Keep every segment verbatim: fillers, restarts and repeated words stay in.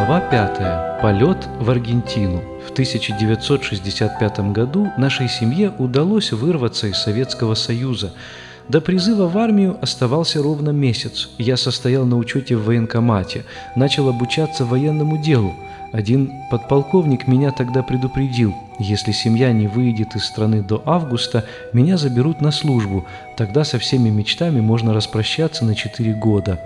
Глава пятая. Полет в Аргентину. В тысяча девятьсот шестьдесят пятом году нашей семье удалось вырваться из Советского Союза. До призыва в армию оставался ровно месяц. Я состоял на учете в военкомате, начал обучаться военному делу. Один подполковник меня тогда предупредил: если семья не выйдет из страны до августа, меня заберут на службу, тогда со всеми мечтами можно распрощаться на четыре года.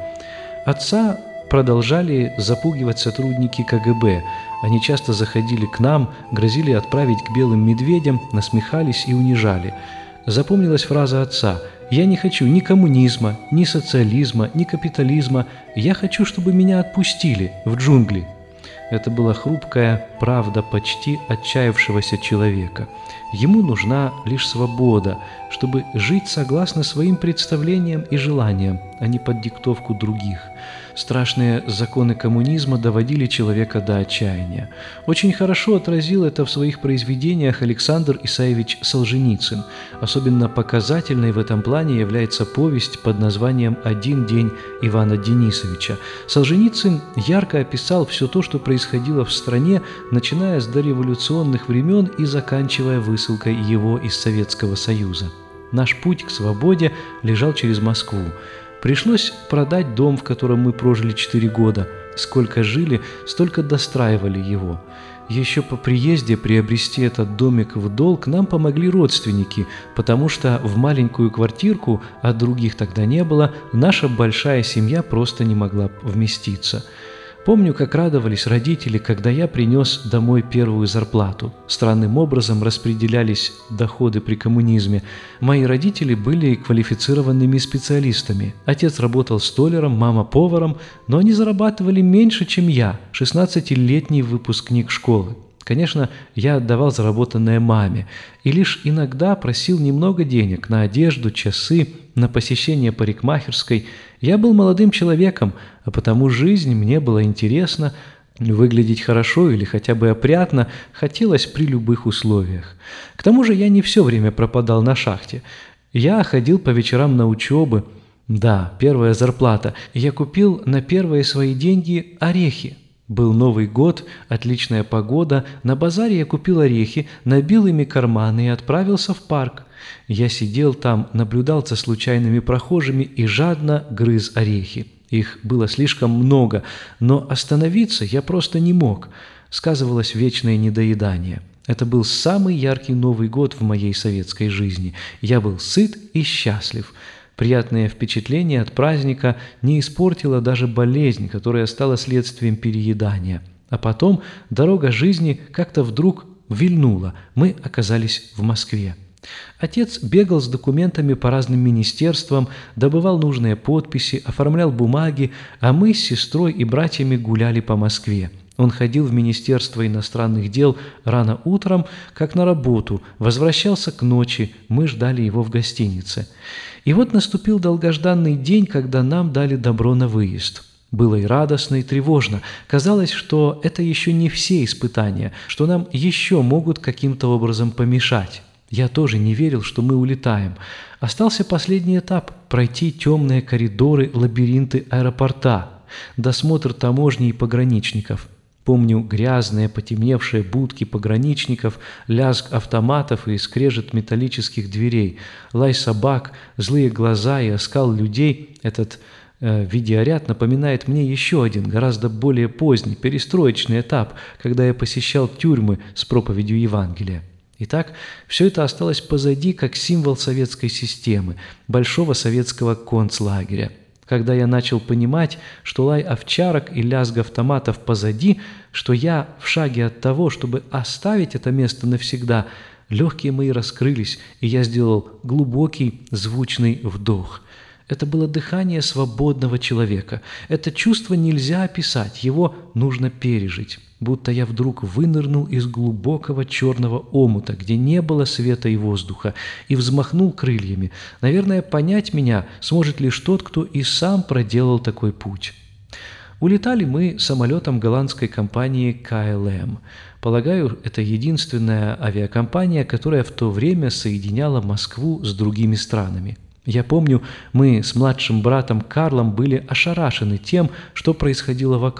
Отца продолжали запугивать сотрудники ка гэ бэ. Они часто заходили к нам, грозили отправить к белым медведям, насмехались и унижали. Запомнилась фраза отца: «Я не хочу ни коммунизма, ни социализма, ни капитализма. Я хочу, чтобы меня отпустили в джунгли». Это была хрупкая правда почти отчаявшегося человека. Ему нужна лишь свобода, чтобы жить согласно своим представлениям и желаниям, а не под диктовку других. Страшные законы коммунизма доводили человека до отчаяния. Очень хорошо отразил это в своих произведениях Александр Исаевич Солженицын. Особенно показательной в этом плане является повесть под названием «Один день Ивана Денисовича». Солженицын ярко описал все то, что происходило в стране, начиная с дореволюционных времен и заканчивая высылкой его из Советского Союза. Наш путь к свободе лежал через Москву. Пришлось продать дом, в котором мы прожили четыре года. Сколько жили, столько достраивали его. Еще по приезде приобрести этот домик в долг нам помогли родственники, потому что в маленькую квартирку, а других тогда не было, наша большая семья просто не могла вместиться. Помню, как радовались родители, когда я принес домой первую зарплату. Странным образом распределялись доходы при коммунизме. Мои родители были квалифицированными специалистами. Отец работал столяром, мама поваром, но они зарабатывали меньше, чем я, шестнадцатилетний выпускник школы. Конечно, я отдавал заработанное маме и лишь иногда просил немного денег на одежду, часы, на посещение парикмахерской. Я был молодым человеком, а потому жизнь мне была интересна, выглядеть хорошо или хотя бы опрятно хотелось при любых условиях. К тому же я не все время пропадал на шахте. Я ходил по вечерам на учебы. Да, первая зарплата. Я купил на первые свои деньги орехи. Был Новый год, отличная погода, на базаре я купил орехи, набил ими карманы и отправился в парк. Я сидел там, наблюдал за случайными прохожими и жадно грыз орехи. Их было слишком много, но остановиться я просто не мог. Сказывалось вечное недоедание. Это был самый яркий Новый год в моей советской жизни. Я был сыт и счастлив. Приятное впечатление от праздника не испортила даже болезнь, которая стала следствием переедания. А потом дорога жизни как-то вдруг вильнула. Мы оказались в Москве. Отец бегал с документами по разным министерствам, добывал нужные подписи, оформлял бумаги, а мы с сестрой и братьями гуляли по Москве. Он ходил в Министерство иностранных дел рано утром, как на работу, возвращался к ночи, мы ждали его в гостинице. И вот наступил долгожданный день, когда нам дали добро на выезд. Было и радостно, и тревожно. Казалось, что это еще не все испытания, что нам еще могут каким-то образом помешать. Я тоже не верил, что мы улетаем. Остался последний этап – пройти темные коридоры, лабиринты аэропорта, досмотр таможни и пограничников. Помню грязные, потемневшие будки пограничников, лязг автоматов и скрежет металлических дверей, лай собак, злые глаза и оскал людей. Этот э, видеоряд напоминает мне еще один, гораздо более поздний, перестроечный этап, когда я посещал тюрьмы с проповедью Евангелия. Итак, все это осталось позади как символ советской системы, большого советского концлагеря. Когда я начал понимать, что лай овчарок и лязг автоматов позади, что я в шаге от того, чтобы оставить это место навсегда, легкие мои раскрылись, и я сделал глубокий звучный вдох. Это было дыхание свободного человека. Это чувство нельзя описать, его нужно пережить. Будто я вдруг вынырнул из глубокого черного омута, где не было света и воздуха, и взмахнул крыльями. Наверное, понять меня сможет лишь тот, кто и сам проделал такой путь. Улетали мы самолетом голландской компании ка эл эм. Полагаю, это единственная авиакомпания, которая в то время соединяла Москву с другими странами. Я помню, мы с младшим братом Карлом были ошарашены тем, что происходило вокруг.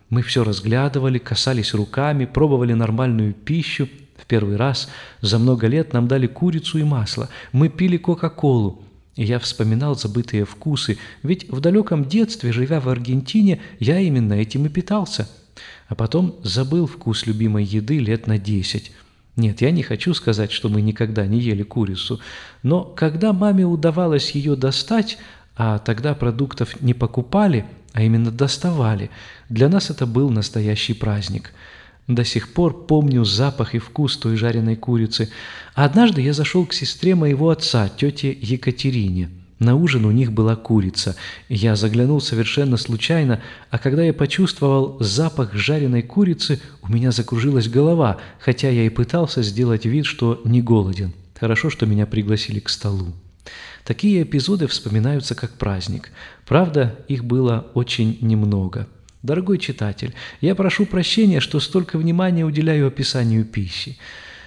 Мы все разглядывали, касались руками, пробовали нормальную пищу. В первый раз за много лет нам дали курицу и масло. Мы пили кока-колу. И я вспоминал забытые вкусы, ведь в далеком детстве, живя в Аргентине, я именно этим и питался. А потом забыл вкус любимой еды лет на десять. Нет, я не хочу сказать, что мы никогда не ели курицу, но когда маме удавалось ее достать, а тогда продуктов не покупали, а именно доставали, для нас это был настоящий праздник. До сих пор помню запах и вкус той жареной курицы. А однажды я зашел к сестре моего отца, тете Екатерине. На ужин у них была курица. Я заглянул совершенно случайно, а когда я почувствовал запах жареной курицы, у меня закружилась голова, хотя я и пытался сделать вид, что не голоден. Хорошо, что меня пригласили к столу. Такие эпизоды вспоминаются как праздник. Правда, их было очень немного. Дорогой читатель, я прошу прощения, что столько внимания уделяю описанию пищи.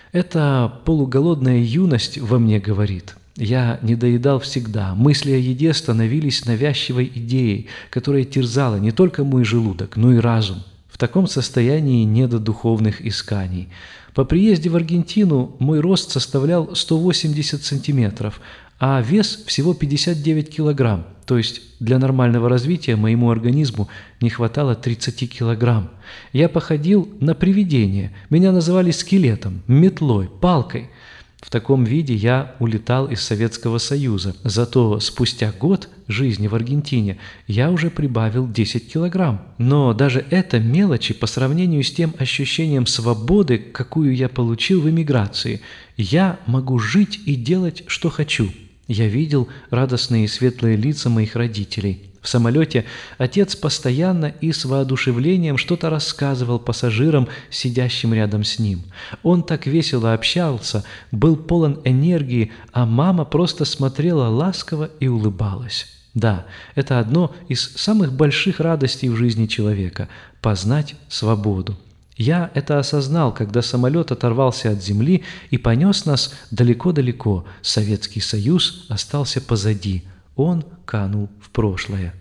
Эта полуголодная юность во мне говорит. Я не доедал всегда. Мысли о еде становились навязчивой идеей, которая терзала не только мой желудок, но и разум. В таком состоянии не до духовных исканий. По приезде в Аргентину мой рост составлял сто восемьдесят сантиметров, а вес всего пятьдесят девять килограмм, то есть для нормального развития моему организму не хватало тридцати килограмм. Я походил на привидение, меня называли скелетом, метлой, палкой. В таком виде я улетал из Советского Союза, зато спустя год жизни в Аргентине я уже прибавил десять килограмм. Но даже это мелочи по сравнению с тем ощущением свободы, какую я получил в эмиграции. Я могу жить и делать, что хочу. Я видел радостные и светлые лица моих родителей. В самолете отец постоянно и с воодушевлением что-то рассказывал пассажирам, сидящим рядом с ним. Он так весело общался, был полон энергии, а мама просто смотрела ласково и улыбалась. Да, это одно из самых больших радостей в жизни человека – познать свободу. Я это осознал, когда самолет оторвался от земли и понес нас далеко-далеко. Советский Союз остался позади. Он канул в прошлое.